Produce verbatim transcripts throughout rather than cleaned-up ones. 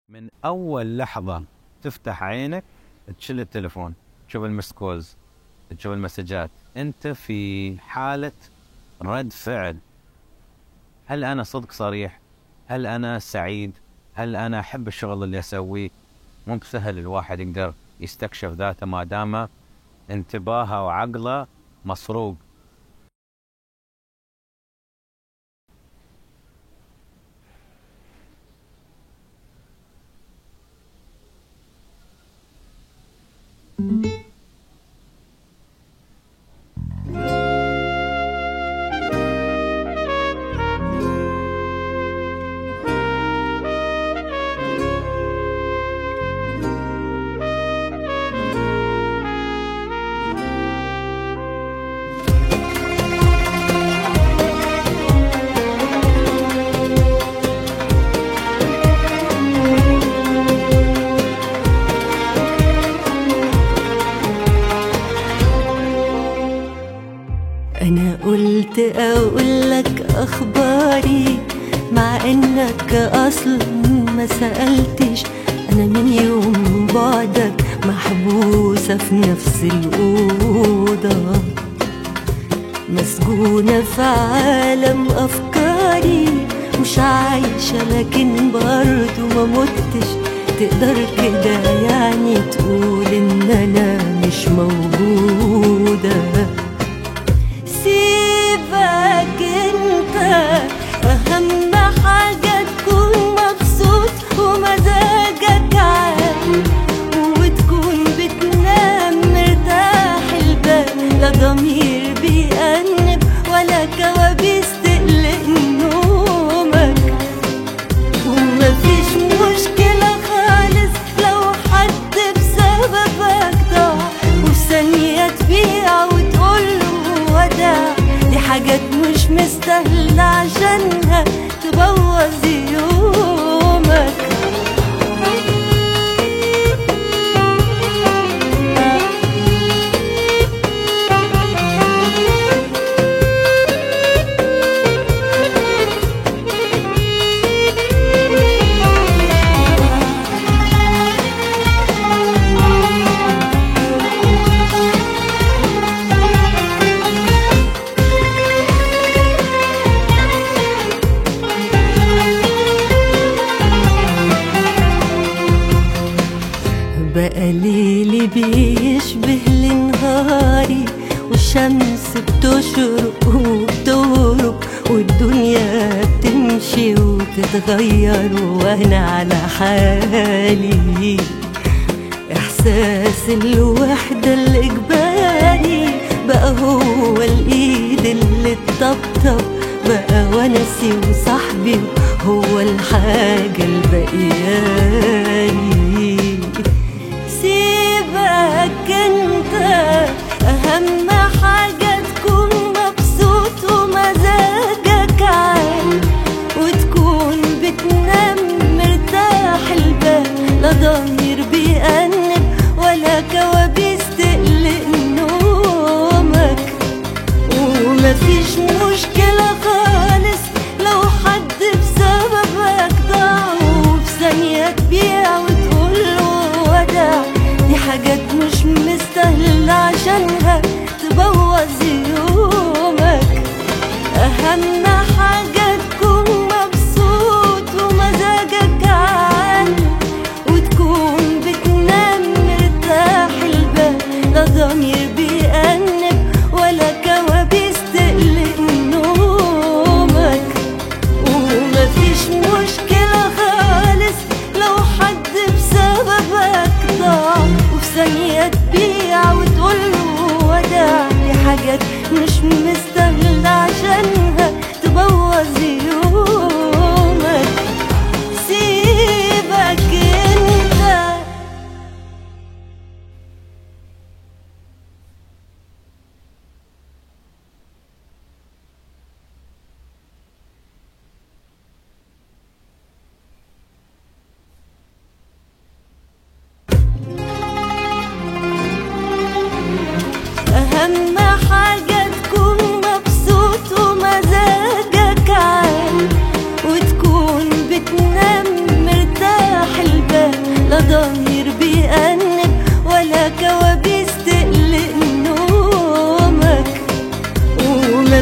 من أول لحظة تفتح عينك تشيل التليفون، تشوف المسكوز، تشوف المسجات، أنت في حالة رد فعل. هل أنا صدق صريح؟ هل أنا سعيد؟ هل أنا أحب الشغل اللي أسويه؟ مو بسهل الواحد يقدر يستكشف ذاته ما دام انتباهه وعقله مسروق. أنا قلت أقولك أخباري مع إنك أصلا ما سألتش. أنا من يوم بعدك محبوسة في نفس الأوضة، مسجونة في عالم أفكاري، مش عايشة لكن برضو ما متش. تقدر كده يعني تقول إن أنا مش موجودة. سيبك انت، اهم حاجة تكون مبسوط ومزاجك عال، وتكون بتنام مرتاح البال، لا ضمير بيأنب ولا كوابيس تقلق نومك. ومفيش مشكلة خالص لو حد بسببك ضاع، وثانية تبيع وتقوله وداع. دي حاجات مش مستاهلة عشانها تبوظ يومك. بقى ليلي بيشبه لنهاري، والشمس بتشرق وبتغرب، والدنيا بتمشي وتتغير وانا على حالي. احساس الوحدة الاجباري بقى هو الايد اللي تطبطب، بقى ونسي وصاحبي هو الحاجة البقياني. سيبك انت، اهم حاجة تكون مبسوط ومزاجك عال، وتكون بتنام مرتاح البال، لا ضمير بيأنب ولا كوابيس تقلق نومك. ومفيش مشكلة خالص لو حد بسببك ضاع،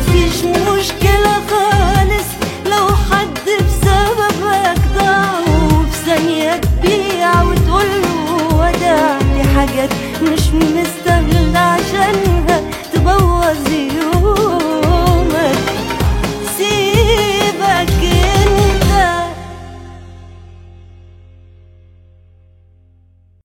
مفيش مشكلة خالص لو حد بسببك ضاع، وفي ثانية تبيع وتقوله وداع. دي حاجات مش مستاهلة عشان